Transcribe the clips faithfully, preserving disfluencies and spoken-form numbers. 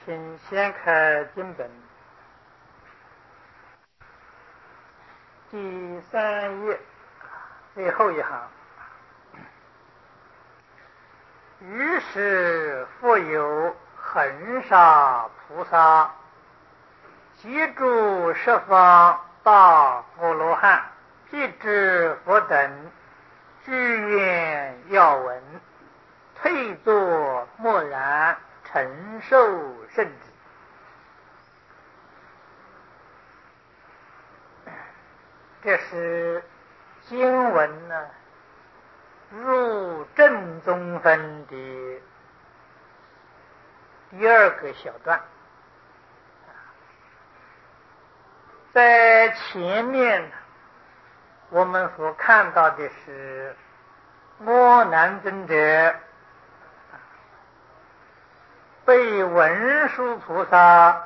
请掀开经本第三页最后一行。于是复有恒沙菩萨集诸十方大阿罗汉辟支佛等，具愿要闻，退坐默然，承受圣旨。这是经文呢入正宗分的第二个小段。在前面我们所看到的是阿难尊者被文殊菩萨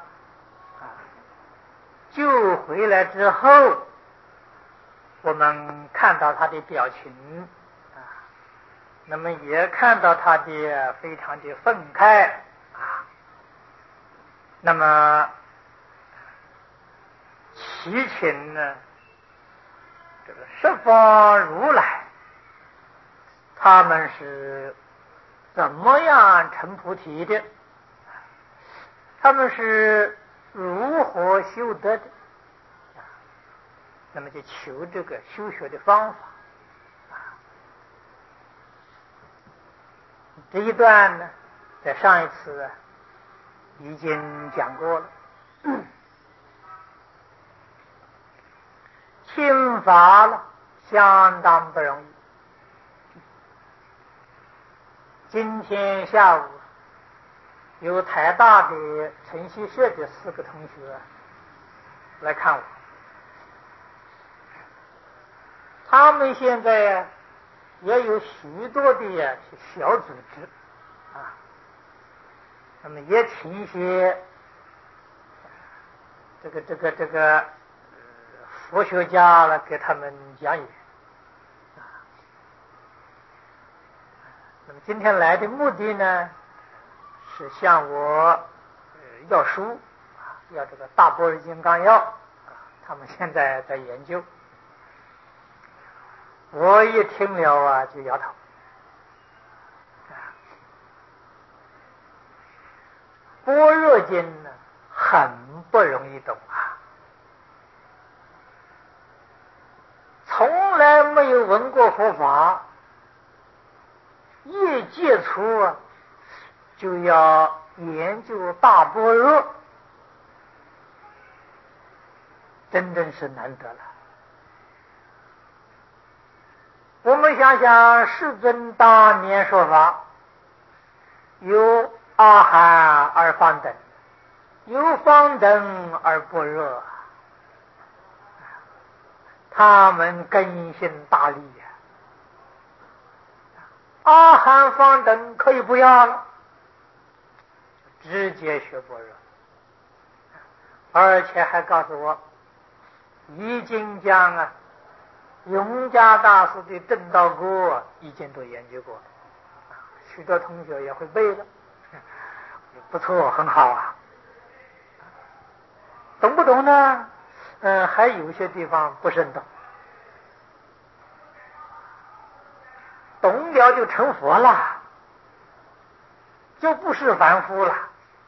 救回来之后，我们看到他的表情啊，那么也看到他的非常的愤慨啊。那么其情呢，这个十方如来他们是怎么样成菩提的？他们是如何修得的？那么就求这个修学的方法。这一段呢，在上一次已经讲过了。听法了相当不容易。今天下午有台大的晨曦社的四个同学来看我，他们现在也有许多的小组织啊，那么也请一些这个这个这个佛学家来给他们讲演啊。那么今天来的目的呢，是向我呃要书啊，要这个大般若金刚要啊，他们现在在研究。我一听了啊，就摇头。般若经呢，很不容易懂啊。从来没有闻过佛法，一接触啊，就要研究大般若，真正是难得了。我们想想，世尊当年说法，有阿含而方等，有方等而般若，他们根性大利呀、啊。阿含方等可以不要了，直接学般若，而且还告诉我，已经将啊永嘉大师的正道歌已经都研究过了，许多同学也会背了，不错，很好啊。懂不懂呢？嗯，还有些地方不是很懂。懂了就成佛了，就不是凡夫了。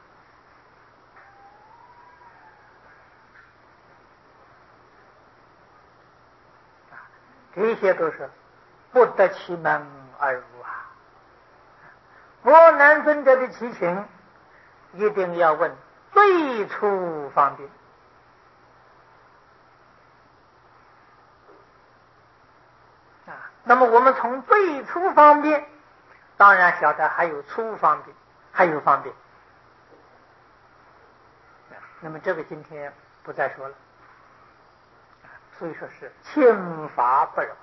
这些都是不得其门而入啊。阿难尊者的祈请一定要问最初方便啊。那么我们从最初方便，当然晓得还有初方便，还有方便。那么这个今天不再说了。所以说是轻法不容，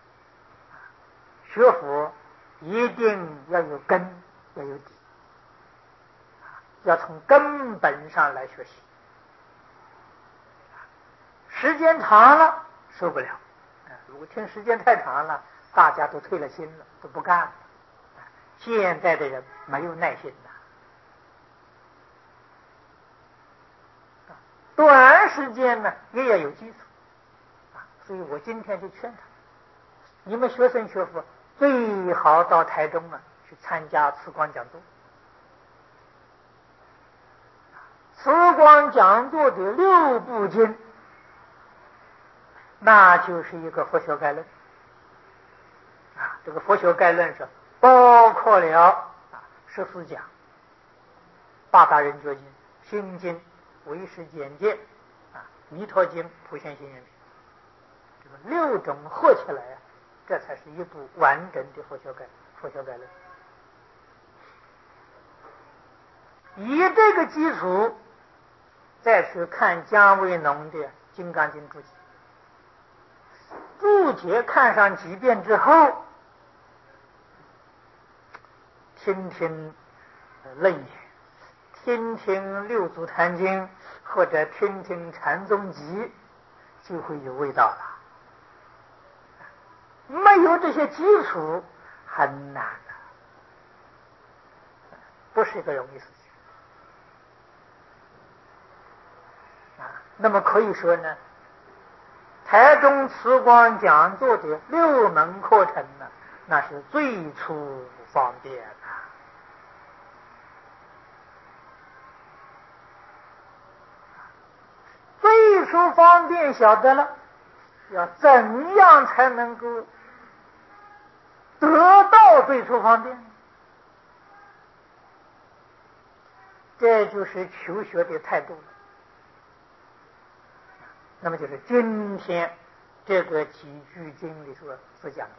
学佛一定要有根，要有底，要从根本上来学习。时间长了受不了，如果听时间太长了，大家都退了心了，都不干了。现在的人没有耐心的， 短时间呢也要有基础啊。所以我今天就劝他，你们学生学佛最好到台中啊去参加慈光讲座。慈光讲座的六部经，那就是一个佛学概论啊。这个佛学概论是包括了啊十四讲、八大人觉经、心经、唯识简介啊、弥陀经、普贤行愿品，这个六种合起来啊，这才是一部完整的佛学概佛学概论。以这个基础再去看姜维农的《金刚经》注解，注解看上几遍之后，听听楞严，听听六祖坛经，或者听听禅宗集，就会有味道了。没有这些基础很难的，不是一个容易事情啊。那么可以说呢，台中慈光讲座的六门课程呢，那是最初方便的。最初方便晓得了，要怎样才能够得到最初方便？这就是求学的态度了。那么就是今天这个几句经里所所讲的，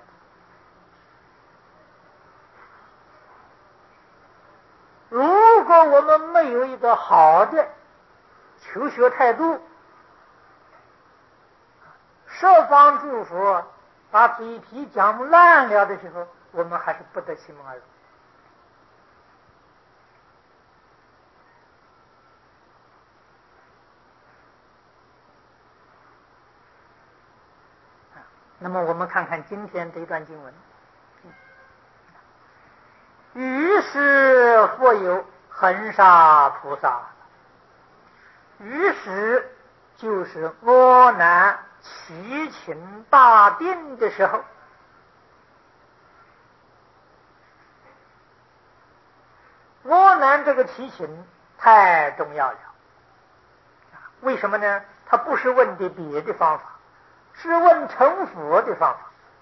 如果我们没有一个好的求学态度，设方祝福把嘴皮讲烂了的时候，我们还是不得其门而入。那么我们看看今天这一段经文，于是复有恒沙菩萨，于是就是阿难祈请大定的时候，阿难这个祈请太重要了。为什么呢？他不是问的别的方法，是问成佛的方法。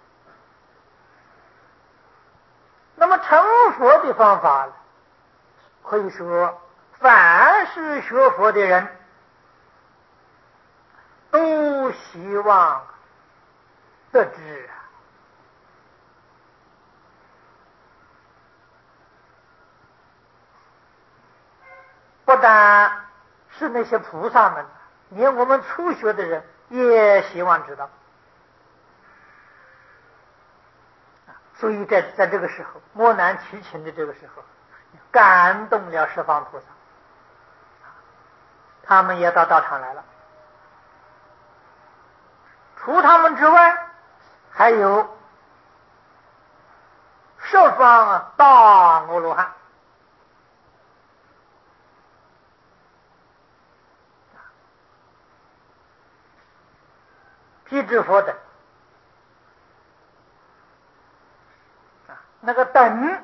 那么成佛的方法，可以说凡是学佛的人都希望得知啊。不但是那些菩萨们，连我们初学的人也希望知道。所以在在这个时候，阿难祈请的这个时候，感动了十方菩萨，他们也到道场来了。除他们之外，还有十方啊大阿罗汉，辟支佛等。那个等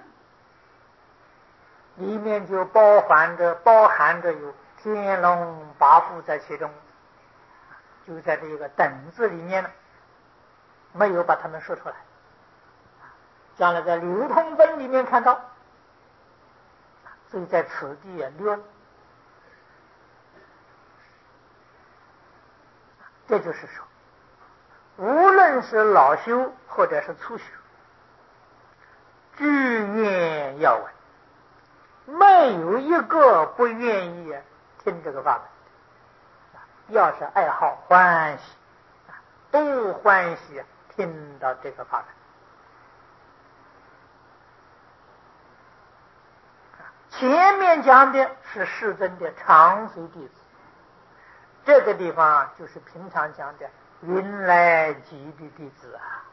里面就包含着包含着有天龙八部在其中，就在这个等字里面呢，没有把它们说出来，将来在流通分里面看到，所以在此地也略。这就是说，无论是老修或者是初修，俱愿要闻，没有一个不愿意听这个法门。要是爱好欢喜，都欢喜听到这个法门。前面讲的是世尊的长随弟子，这个地方就是平常讲的云来集的弟子啊，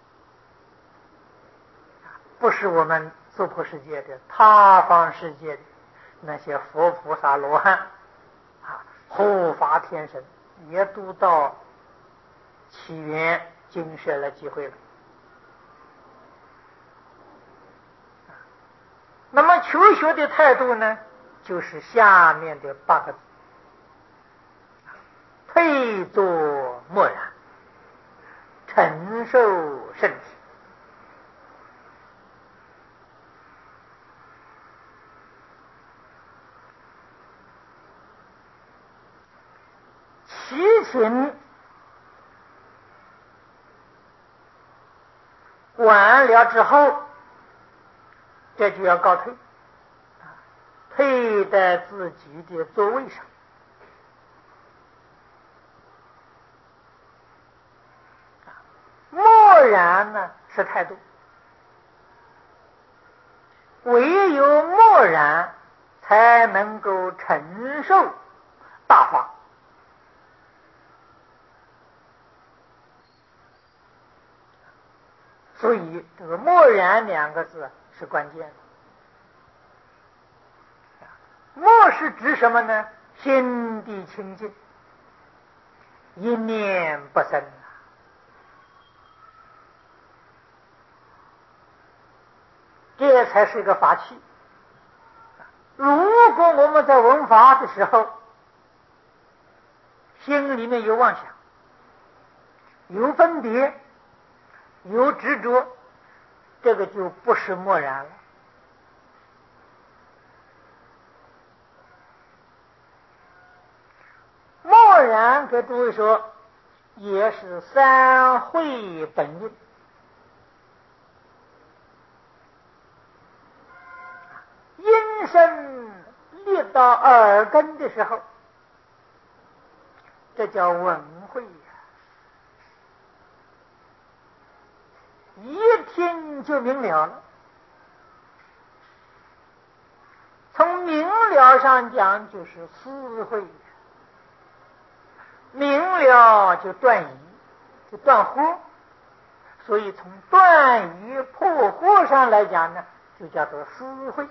不是我们娑婆世界的他方世界的那些佛菩萨罗汉啊， 护法天神也都到祈愿精舍来集会了。那么求学的态度呢，就是下面的八个字：退坐默然，承受圣体。祈请完了之后，这就要告退，退在自己的座位上。默然呢是态度，唯有默然才能够承受大法。所以这个默然两个字是关键的。默是指什么呢？心地清净，一念不生，这才是一个法器。如果我们在闻法的时候，心里面有妄想，有分别，有执着，这个就不是默然了。默然给诸位说，也是三会本运。音声立到耳根的时候，这叫闻会呀，一听就明了了。从明了上讲，就是思会，明了就断疑，就断惑，所以从断疑破惑上来讲呢，就叫做思会。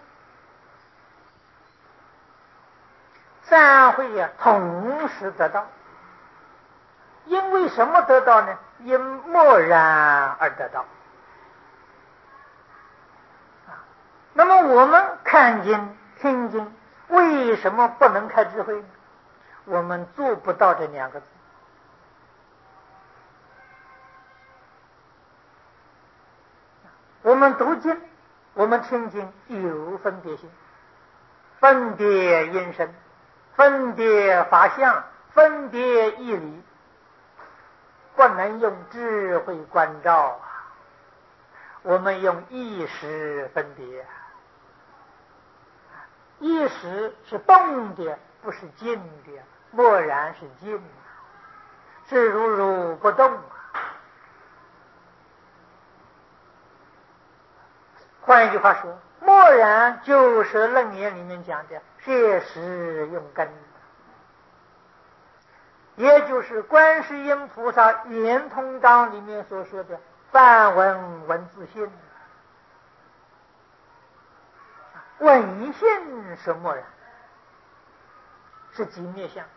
三会呀、啊，同时得到。因为什么得到呢？因默然而得到。那么我们看经听经，为什么不能开智慧呢？我们做不到这两个字。我们读经，我们听经有分别心，分别因声，分别法相，分别义理，不能用智慧关照啊，我们用意识分别。意识是动的，不是静的，默然是静，是如如不动啊。换一句话说，默然就是楞严里面讲的摄实用根，也就是观世音菩萨圆通章里面所说的梵文文字性。唯性是默然，是即灭相。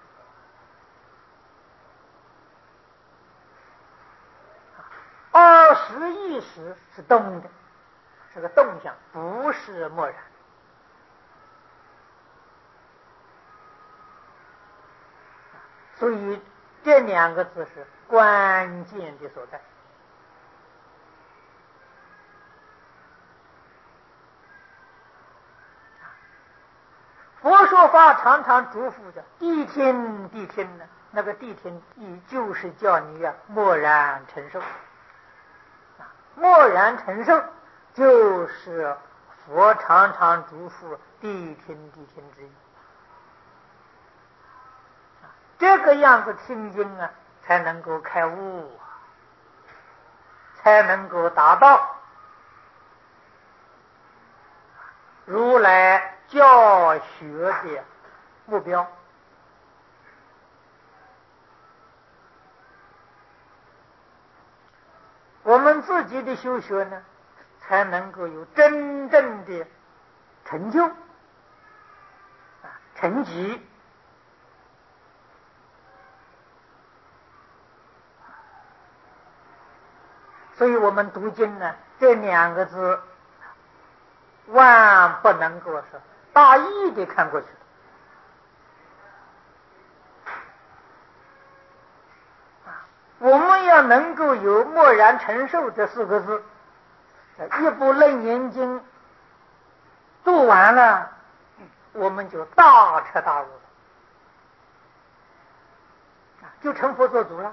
二十意识是动的，是个动向，不是默然。所以这两个字是关键的所在。佛说法常常嘱咐着谛听谛听呢，那个谛听意就是叫你啊默然承受。默然承受就是佛常常嘱咐谛听谛听之意。这个样子听经啊，才能够开悟，才能够达到如来教学的目标。我们自己的修学呢，才能够有真正的成就、成绩。 所以我们读经呢，这两个字万不能够是大意的看过去。我们要能够有默然承受这四个字，一部《楞严经》读完了，我们就大彻大悟了，就成佛做主了。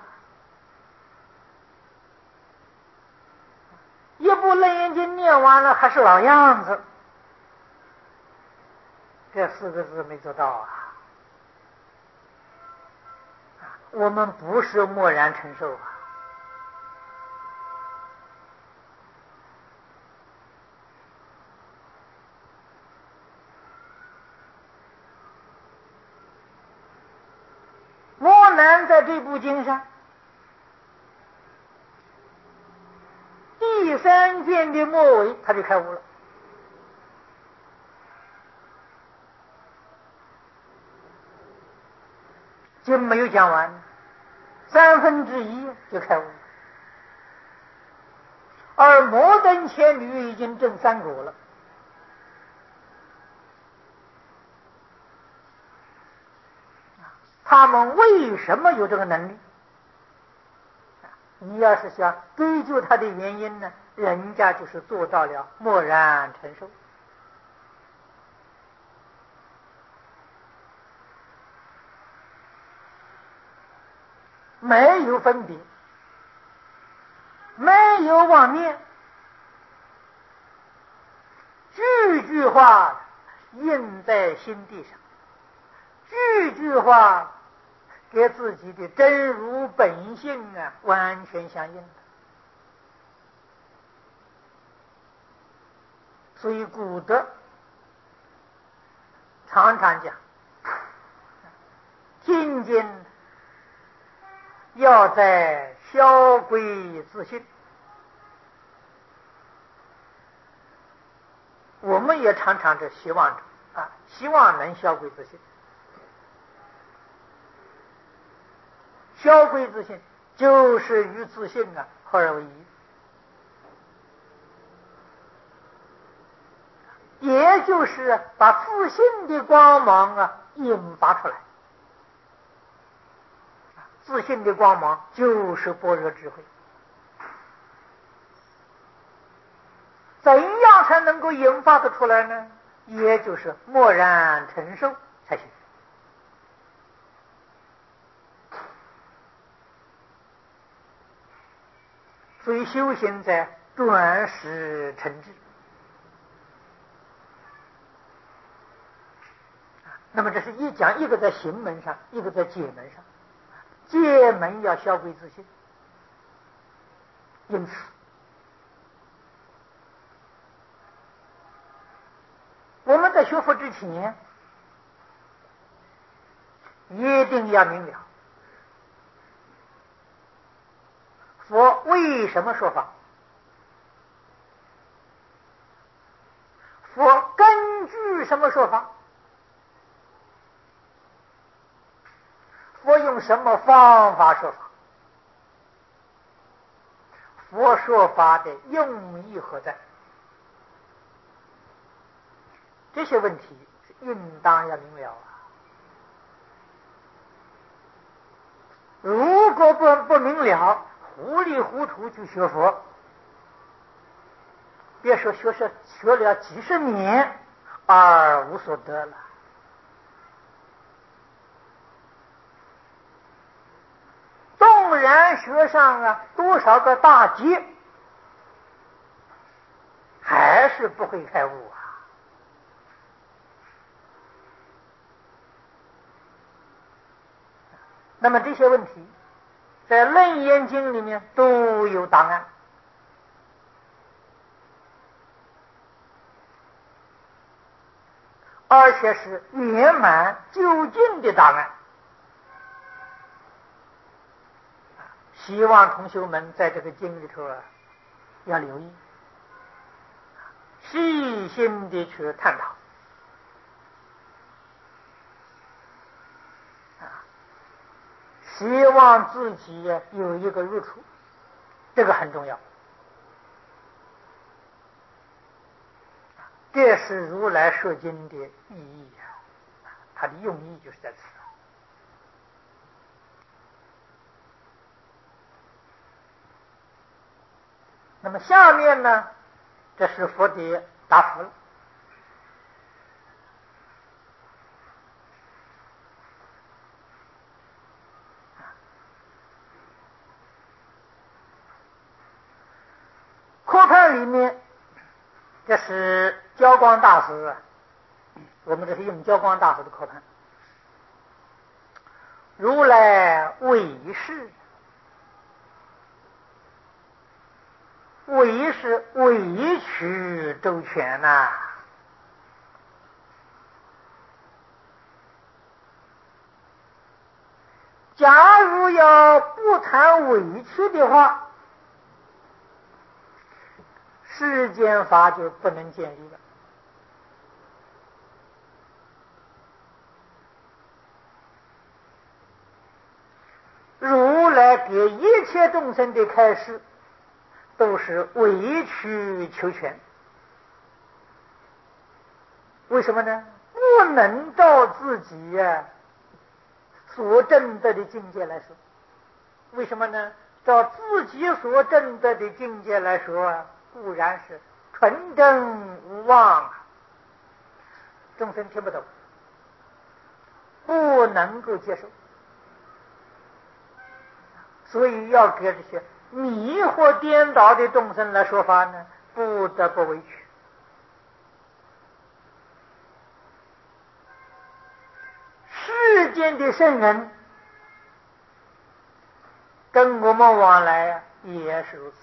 一部《楞严经》念完了还是老样子，这四个字没做到啊！我们不是默然承受啊！莫难在这部经上第三卷的末尾，他就开悟了。经没有讲完，三分之一就开悟了。而摩登伽女已经证三果了。他们为什么有这个能力？你要是想追究他的原因呢，人家就是做到了默然承受。没有分别，没有妄念，句句话印在心地上，句句话给自己的真如本性啊完全相应。所以古德常常讲，听经要在消归自性。我们也常常是希望着啊，希望能消归自性。消归自性就是与自性啊合而为一，也就是把自性的光芒啊引发出来。自性的光芒就是般若智慧。怎样才能够引发得出来呢？也就是默然承受才行。所以修行在转识成智。那么这是一讲，一个在行门上，一个在解门上。解门要消归自性，因此我们在学佛之前一定要明了佛为什么说法，佛根据什么说法，佛用什么方法说法，佛说法的用意何在？这些问题应当要明了啊！如果不不明了，糊里糊涂去学佛，别说学是学了几十年而无所得了。纵然学上啊多少个大劫，还是不会开悟啊！那么这些问题在《楞严经》里面都有答案，而且是圆满究竟的答案。希望同学们在这个经里头啊要留意，细心的去探讨。希望自己有一个入处，这个很重要。 这是如来说经的意义啊，它的用意就是在此。那么下面呢，这是佛的答复了。课判里面，这是教光大师啊，我们这是用教光大师的课判。如来为是，为是委曲周全呐、啊。假如要不谈委屈的话，世间法就不能建立了。如来给一切众生的开示，都是委曲求全。为什么呢？不能照自己呀、啊、所证得的境界来说。为什么呢？照自己所证得的境界来说啊，固然是纯真无妄，众生听不懂，不能够接受，所以要给这些迷惑颠倒的众生来说法呢，不得不委屈。世间的圣人跟我们往来啊，也是如此。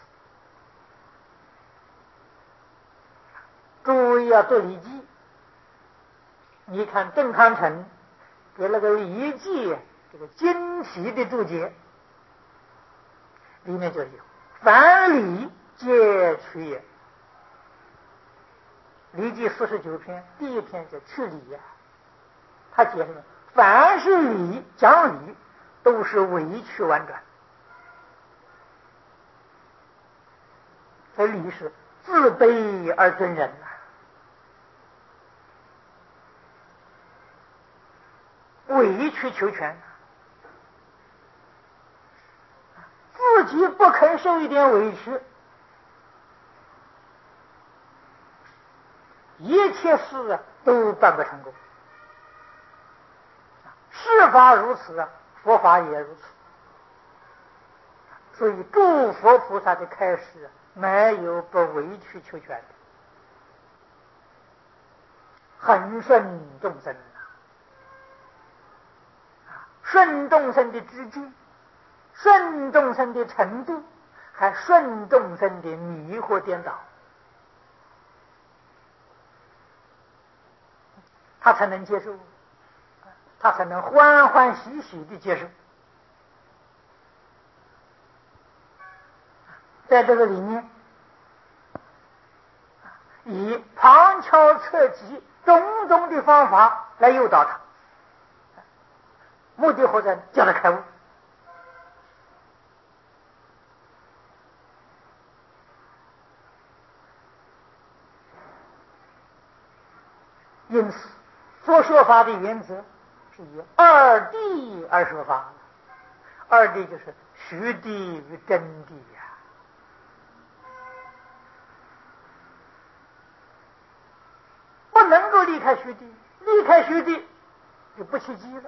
注意要做礼记，你看郑康成给那个礼记这个精题的注解，里面就有凡礼皆取也。礼记四十九篇第一篇就去礼呀、啊，他解释了凡是礼讲理都是委曲婉转，所以礼是自卑而尊人呐、啊，委曲求全，自己不肯受一点委屈，一切事啊都办不成功。世法如此啊，佛法也如此。所以诸佛菩萨的开示没有不委曲求全的，很顺众生啊，顺众生的知见，顺众生的程度，还顺众生的迷惑颠倒，他才能接受，他才能欢欢喜喜的接受。在这个里面，以旁敲侧击种种的方法来诱导他，目的何在？叫他开悟。因此佛说法的原则是以二谛而说法，二谛就是虚谛与真谛呀、啊。不能够离开虚谛，离开虚谛就不起机了，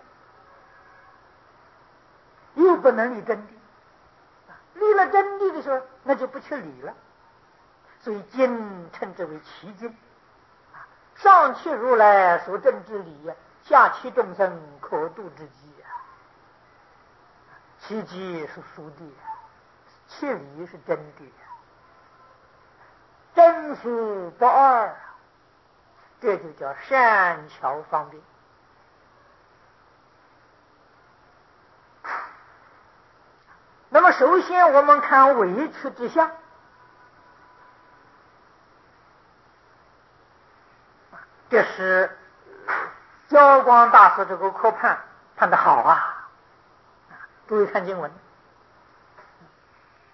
又不能离真谛，离了真谛的时候，那就不去理了。所以经称之为奇经，上契如来所证之理呀，下契众生可度之机呀。奇机是殊谛呀，契理是真谛呀，真殊不二啊。这就叫善巧方便。那么首先我们看委屈之相，这是教光大师这个课判判得好啊！注意看经文，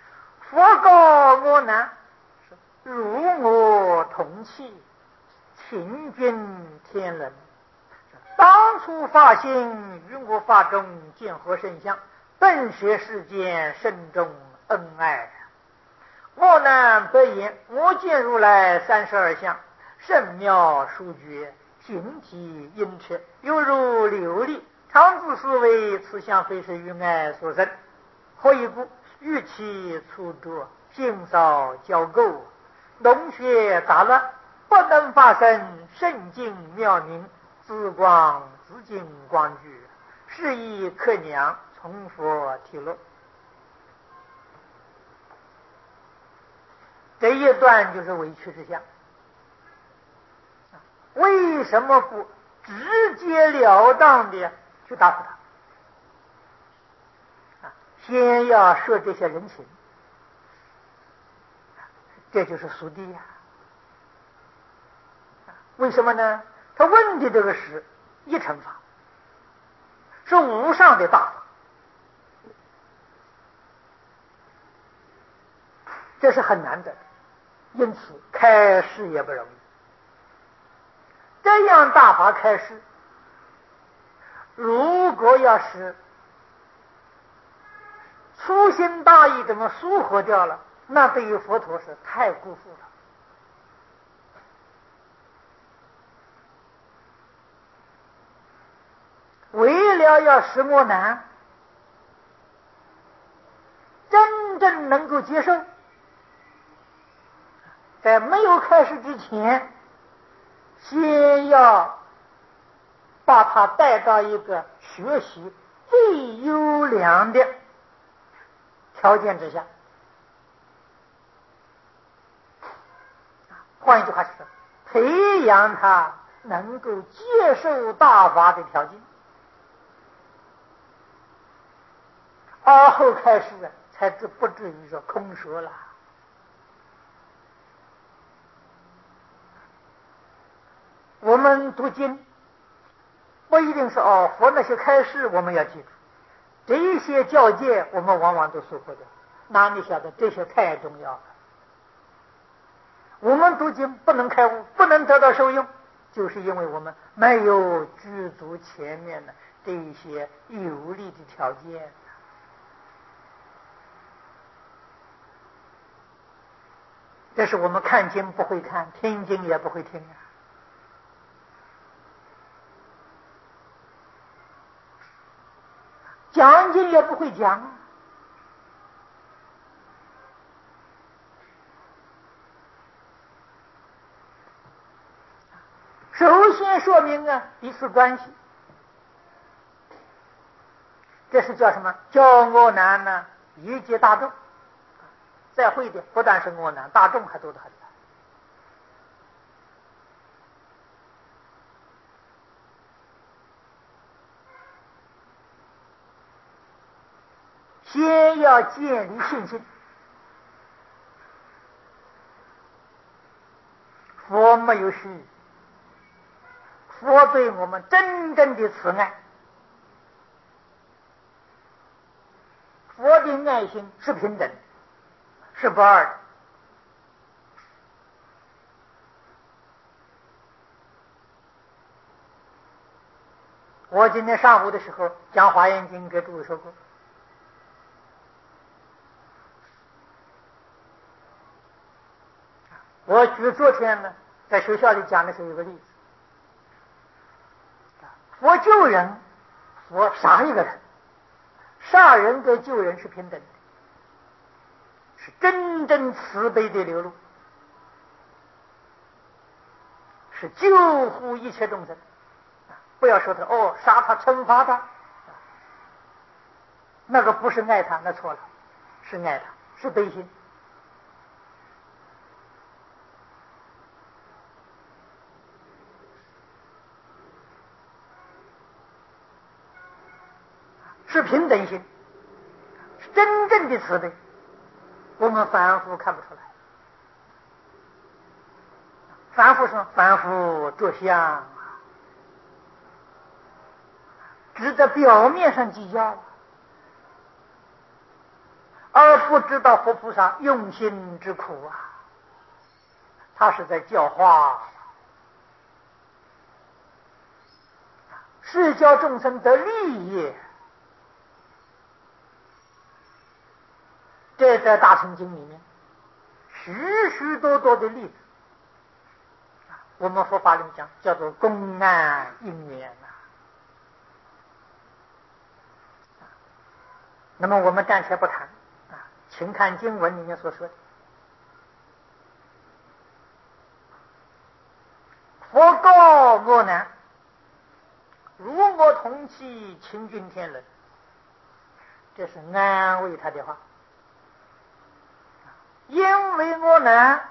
佛告我难，如我同气， 行君天人，当初发心于我法中见何圣相，本学世间深重恩爱。我南北言，我见如来三十二相，甚妙殊绝，形体音切，犹如琉璃。常自思维，此相非是于爱所生。何以故？玉器粗拙，性少交垢，浓血杂乱，不能发生圣境妙明，自光自净光具，是以客娘从佛体落。这一段就是委屈之相。为什么不直截了当的去答复他？先要说这些人情，这就是俗谛呀。为什么呢？他问的这个是一乘法，是无上的大法，这是很难得的，因此开示也不容易。这样大法开示，如果要是粗心大意怎么疏忽掉了，那对于佛陀是太辜负了。为了要使我难真正能够接受，在没有开始之前，先要把他带到一个学习最优良的条件之下。换一句话说，培养他能够接受大法的条件，而后开始才不至于说空说了。我们读经不一定是哦，佛那些开示我们要记住，这一些教诫我们往往都疏忽掉，哪里晓得这些太重要了。我们读经不能开悟，不能得到受用，就是因为我们没有具足前面的这一些有利的条件。这是我们看经不会看，听经也不会听啊。讲经也不会讲啊。首先说明啊彼此关系，这是叫什么？叫我难呢一切大众。再会的不但是我难，大众还多得很。先要建立信心，佛没有虚，佛对我们真正的慈爱，佛的爱心是平等，是不二的。我今天上午的时候讲《华严经》给诸位说过，我举昨天呢在学校里讲的是有个例子，佛救人，佛杀一个人，杀人跟救人是平等的，是真正慈悲的流露，是救护一切众生。不要说他哦，杀他惩罚他，那个不是爱他，那错了，是爱他，是悲心。是平等心，是真正的慈悲，我们凡夫看不出来。凡夫说凡夫着相，只在表面上计较，而不知道佛菩萨用心之苦啊，他是在教化。 是教众生得利益。这在大乘经里面许许多多的例子，我们佛法里面讲叫做公案因缘呐。那么我们暂且不谈啊，请看经文里面所说的。佛告阿难：如我同期清净天人。这是安慰他的话。因为阿难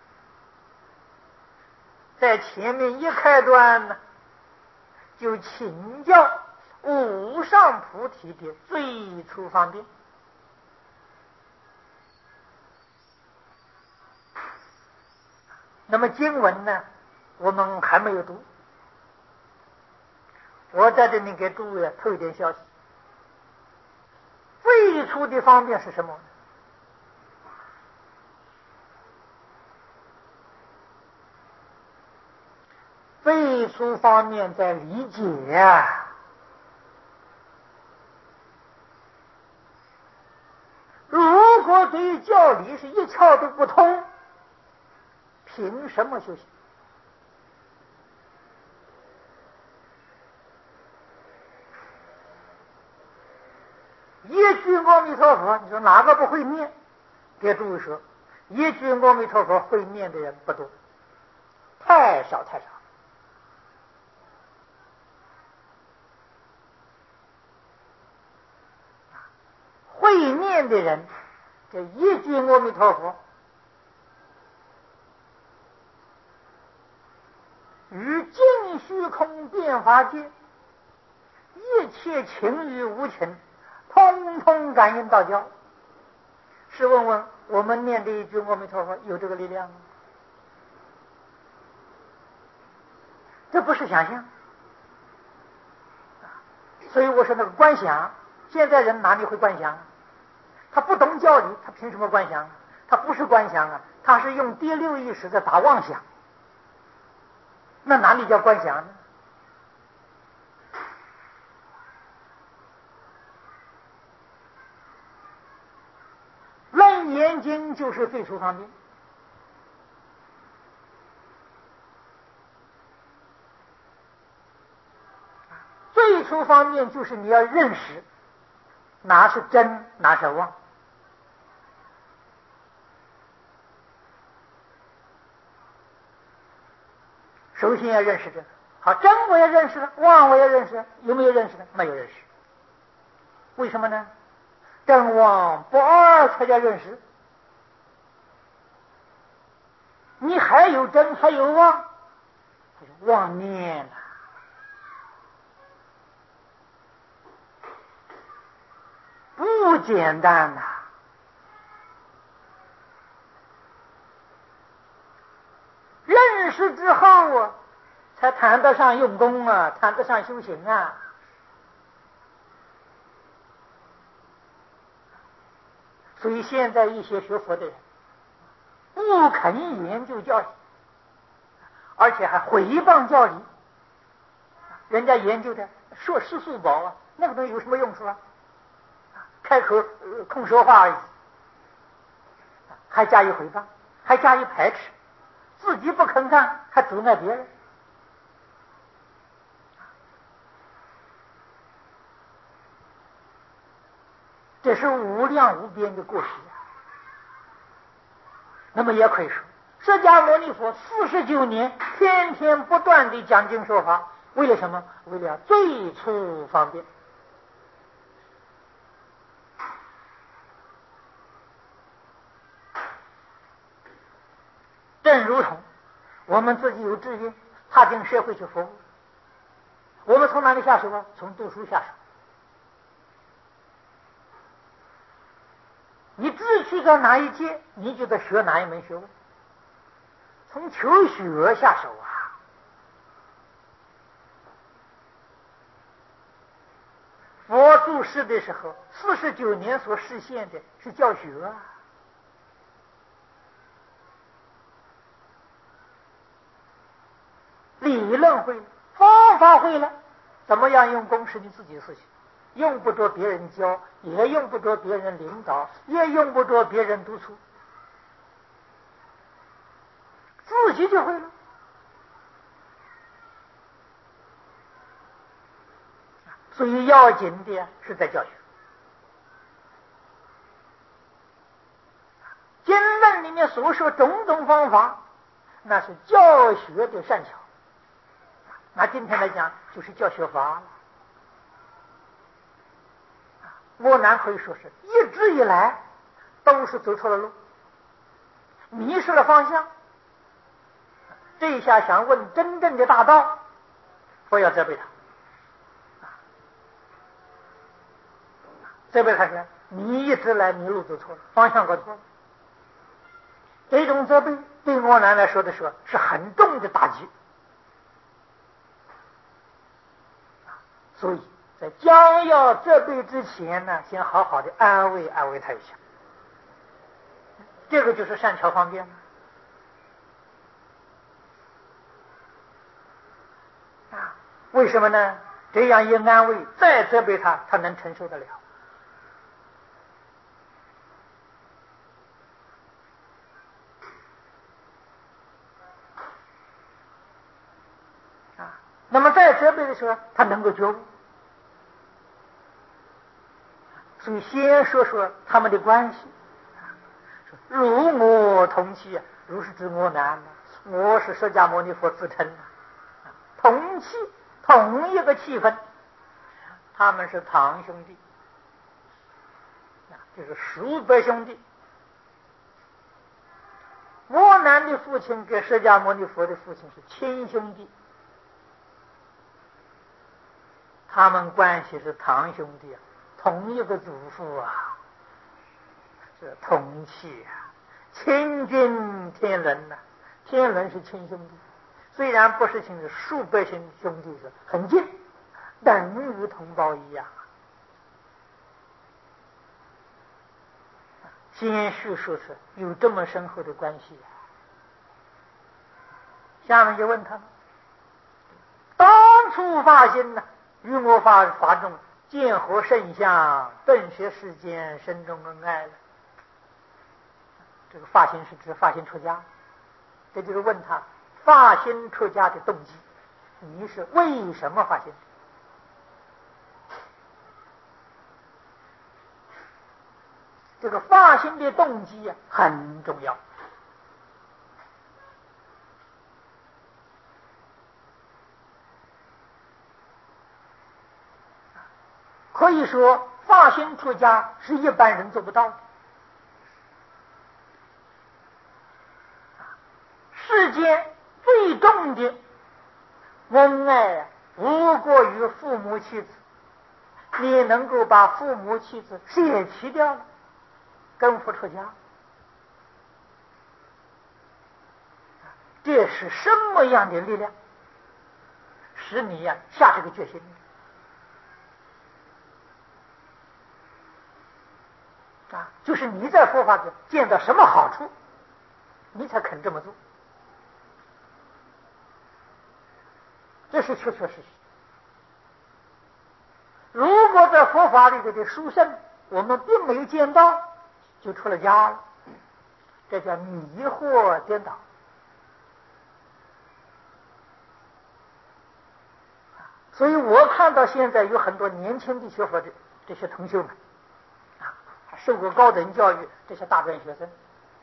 在前面一开端呢，就请教无上菩提的最初方便。那么经文呢，我们还没有读，我在这里给诸位透一点消息。最初的方便是什么？最初方面在理解啊。如果对于教理是一窍都不通，凭什么修行？一句阿弥陀佛，你说哪个不会念？给诸位说，一句阿弥陀佛会念的人不多，太少太少。会念的人，这一句阿弥陀佛，与尽虚空变法界一切情与无情，通通感应道交。试问问，我们念的一句阿弥陀佛有这个力量吗？这不是想象。所以我说那个观想，现在人哪里会观想？他不懂教理，他凭什么观想？他不是观想啊，他是用第六意识在打妄想。那哪里叫观想呢？楞严经就是最初方便。最初方面就是你要认识哪是真，哪是妄。首先要认识这个。好，真我也认识了，妄我也认识了，有没有认识呢？没有认识。为什么呢？真妄不二才叫认识。你还有真还有妄，妄念啊。不简单呐、啊！认识之后啊，才谈得上用功啊，谈得上修行啊。所以现在一些学佛的人不肯研究教理，而且还毁谤教理。人家研究的说世俗宝啊，那个东西有什么用处啊？开口、呃、空说话而已，还加以诽谤，还加以排斥，自己不肯干，还阻碍别人。这是无量无边的过失啊！那么也可以说，释迦牟尼佛四十九年天天不断地讲经说法，为了什么？为了最初方便。正如同我们自己有志愿踏进社会去服务，我们从哪里下手啊？从读书下手。你志趣在哪一界，你就得学哪一门学问，从求学下手啊。佛住世的时候，四十九年所实现的是教学啊。理论会了，方法会了， 怎么样用功是你自己的事情，用不着别人教，也用不着别人领导，也用不着别人督促，自己就会了。所以要紧的是在教学。经论里面所说种种方法，那是教学的善巧。那今天来讲，就是教学法了。我南可以说是一直以来都是走错了路，迷失了方向。这一下想问真正的大道，不要责备他。责备他说你一直来迷路走错了，方向搞错了。这种责备对我南来说的说是很重的打击。所以在将要责备之前呢，先好好的安慰安慰他一下，这个就是善巧方便了。啊，为什么呢？这样一安慰，再责备他，他能承受得了。啊，那么在责备的时候，他能够觉悟。所以先说说他们的关系。如我同期，如是指我南，我是释迦牟尼佛自称，同气同一个气氛，他们是堂兄弟，就是叔伯兄弟。我南的父亲跟释迦牟尼佛的父亲是亲兄弟，他们关系是堂兄弟啊，同一个祖父啊，是同气啊，亲近天伦呐、啊，天伦是亲兄弟，虽然不是亲的，数百兄兄弟是很近，等于同胞一样。先叙述是有这么深厚的关系、啊，下面就问他，当初发心呢，与我法法中见何圣相，顿学世间，深中恩爱了。这个发心是指发心出家，这就是问他发心出家的动机，你是为什么发心？这个发心的动机啊很重要。可以说发心出家是一般人做不到的。世间最重的恩爱无过于父母妻子，你能够把父母妻子舍弃掉了，跟佛出家，这是什么样的力量使你呀、啊、下这个决心？啊，就是你在佛法中见到什么好处，你才肯这么做。这是确确实实。如果在佛法里头的殊胜我们并没有见到，就出了家了，这叫迷惑颠倒。所以我看到现在有很多年轻的学佛的这些同学们啊，受过高等教育，这些大专学生，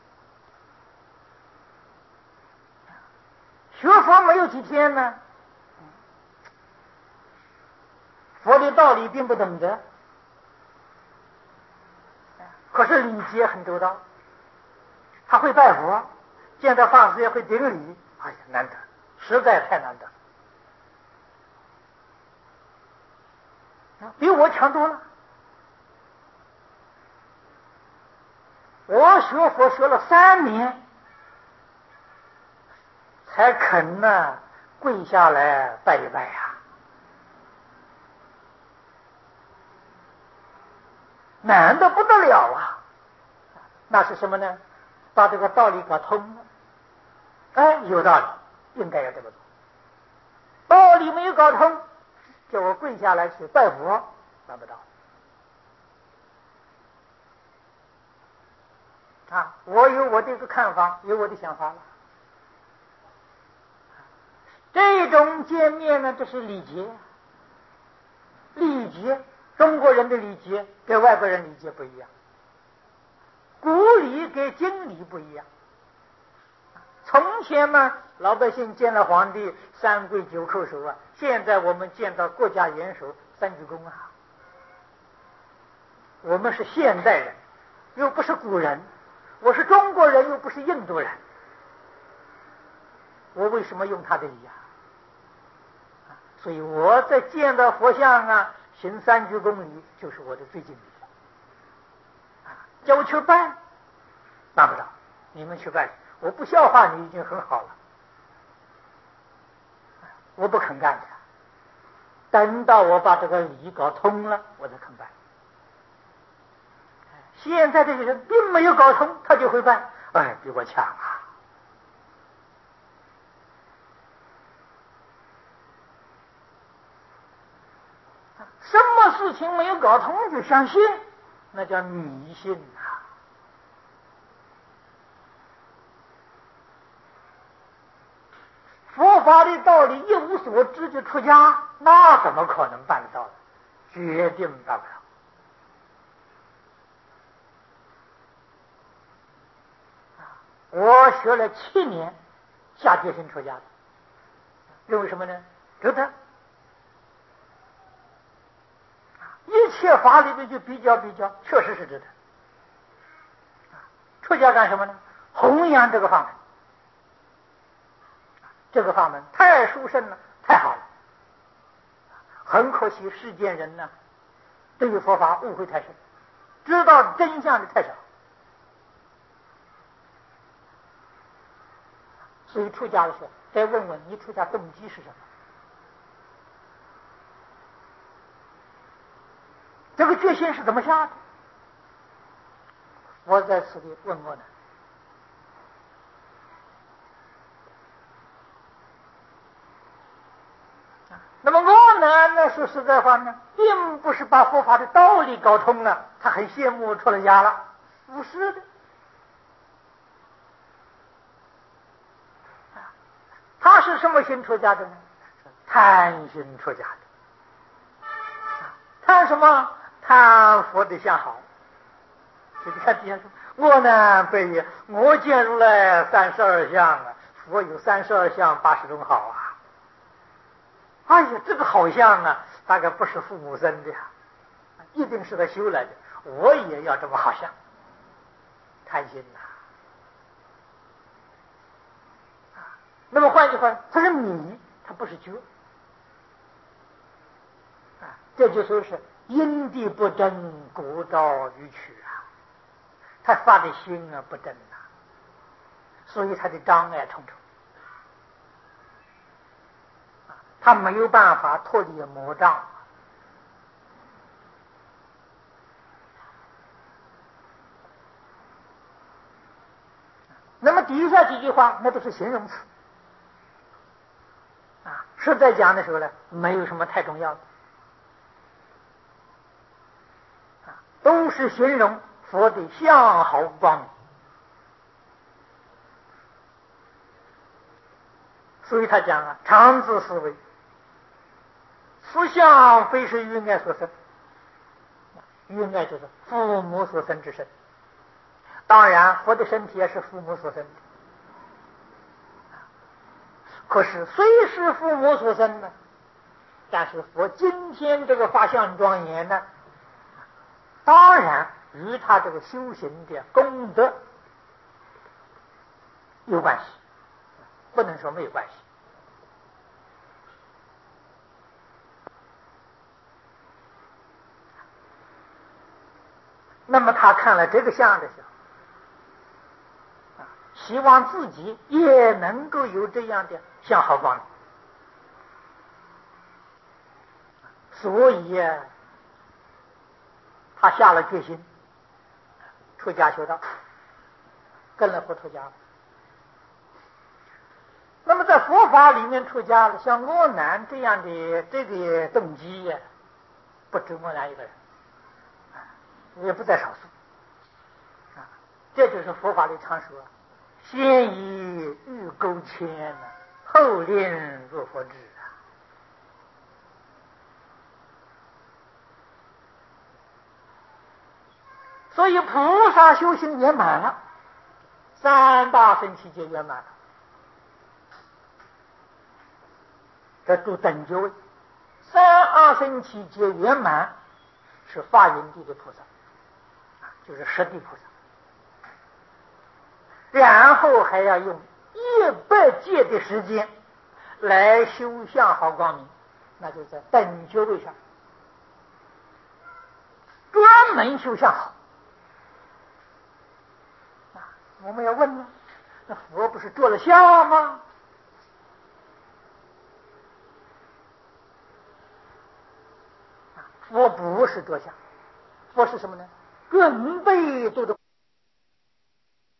学佛没有几天呢，佛的道理并不懂得，可是礼节很周到，他会拜佛，见到法师也会顶礼，哎呀，难得，实在太难得，比我强多了。我学佛学了三年，才肯呢跪下来拜一拜呀、啊。难得不得了啊！那是什么呢？把这个道理搞通了。哎，有道理，应该要这么做。道理没有搞通，叫我跪下来去拜佛，办不到。啊，我有我的一个看法，有我的想法了。这种见面呢，这是礼节。礼节，中国人的礼节跟外国人礼节不一样，古礼跟今礼不一样。从前嘛，老百姓见了皇帝三跪九叩首啊，现在我们见到国家元首三鞠躬啊。我们是现代人，又不是古人。我是中国人，又不是印度人，我为什么用他的礼啊？所以我在见到佛像啊，行三鞠躬礼，就是我的最近礼。叫我去拜，办不到，你们去拜，我不笑话你已经很好了，我不肯干的。等到我把这个礼搞通了，我才肯拜。现在这个人并没有搞通，他就会办，哎，比我强啊！什么事情没有搞通就相信，那叫迷信啊！佛法的道理一无所知就出家，那怎么可能办得到呢？决定办不到。我学了七年，下决心出家的，因为什么呢？值得。一切法里面就比较比较，确实是值得。出家干什么呢？弘扬这个法门。这个法门太殊胜了，太好了。很可惜，世间人呢，对于佛法误会太深，知道真相的太少。所以出家的时候，再问问你出家动机是什么？这个决心是怎么下的？我在此地问过呢。那么我呢，那说实在话呢，并不是把佛法的道理搞通了，他很羡慕我出了家了，不是的。他是什么心出家的呢？贪心出家的。贪什么？贪佛的相好。你看底下说，我呢被我见如来三十二相啊，佛有三十二相八十种好啊。哎呀，这个好相啊，大概不是父母生的呀，一定是他修来的。我也要这么好相，贪心呐、啊。那么换句话，它是迷，它不是觉。啊，这就说是因地不正，果招逾曲啊。他发的心啊不正啊，所以他的障碍重重。他没有办法脱离魔障。那么底下几句话那都是形容词啊，实在讲的时候呢，没有什么太重要的啊，都是形容佛的相好光明。所以他讲啊，常自思维，此相非是欲爱所生。欲爱就是父母所生之身，当然佛的身体也是父母所生的。可是虽是父母所生呢，但是佛今天这个法相庄严呢，当然与他这个修行的功德有关系，不能说没有关系。那么他看了这个相的时候，希望自己也能够有这样的相好光明，所以啊，他下了决心，出家修道，跟了佛出家了。那么么在佛法里面出家了，像我南这样的这个动机呀，不止我南一个人，也不在少数啊。这就是佛法里常说：先以欲钩牵，后令入佛智啊。所以菩萨修行圆满了，三大圣七劫圆满了，这住等觉位。三阿僧祇劫圆满是发云地的菩萨，就是十地菩萨，然后还要用一百劫的时间来修相好光明，那就在等觉位上专门修相好。我们要问呢，那佛不是做了相吗？佛不是做相，佛是什么呢？准备做的。